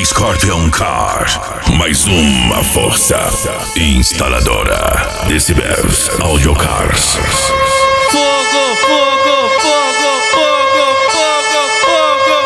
Scorpion Car, mais uma força instaladora. Decibels Audio Cars. Fogo, fogo, fogo, fogo, fogo, fogo,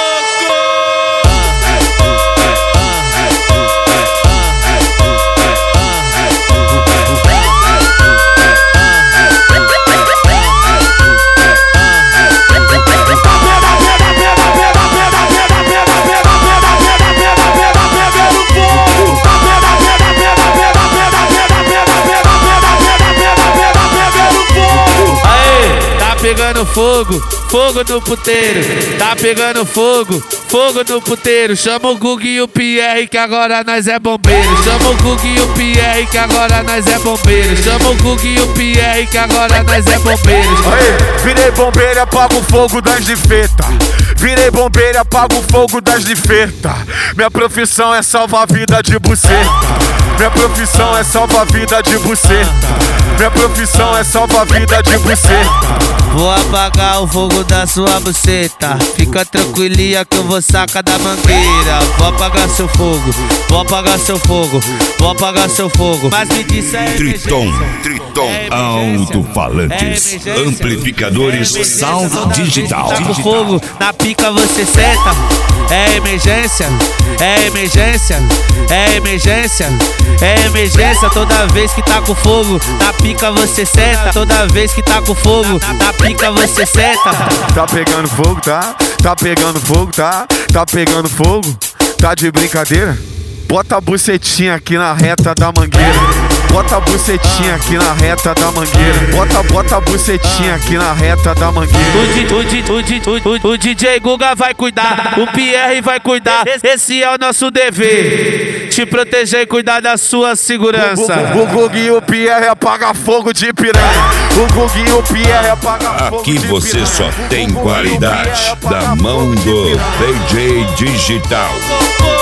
pegando fogo, fogo no puteiro. Tá pegando fogo, fogo no puteiro. Chama o Gugu e o Pierre que agora nós é bombeiro. Chama o Gugu e o Pierre que agora nós é bombeiro. Chama o Gugu e o Pierre que agora nós é bombeiro. Aí, virei bombeiro e apago o fogo das defeitas. Virei bombeiro e apago o fogo das defeitas. Minha profissão é salvar a vida de buceta. Minha profissão é salvar a vida de buceta. Minha profissão é salvar a vida de buceta. Vou apagar o fogo da sua buceta. Fica tranquilinha que eu vou sacar da mangueira. Vou apagar seu fogo, vou apagar seu fogo, vou apagar seu fogo. Mas me disse é Triton, alto-falantes, amplificadores, sound digital. Tá com fogo, na pica você senta. É emergência, é emergência, é emergência, é emergência. Toda vez que tá com fogo, na pica você senta. Toda vez que tá com fogo, na pica você senta. Tá pegando fogo, tá? Tá pegando fogo, tá? Tá pegando fogo? Tá de brincadeira? Bota a bucetinha aqui na reta da mangueira. Bota a bucetinha aqui na reta da mangueira. Bota a bucetinha aqui na reta da mangueira. O DJ Guga vai cuidar, o Pierre vai cuidar. Esse é o nosso dever, te proteger e cuidar da sua segurança. O Gugu e o Pierre apaga fogo de piranha. O Gugu e o Pierre apaga fogo de Aqui piranha. você só tem qualidade da mão do DJ Digital.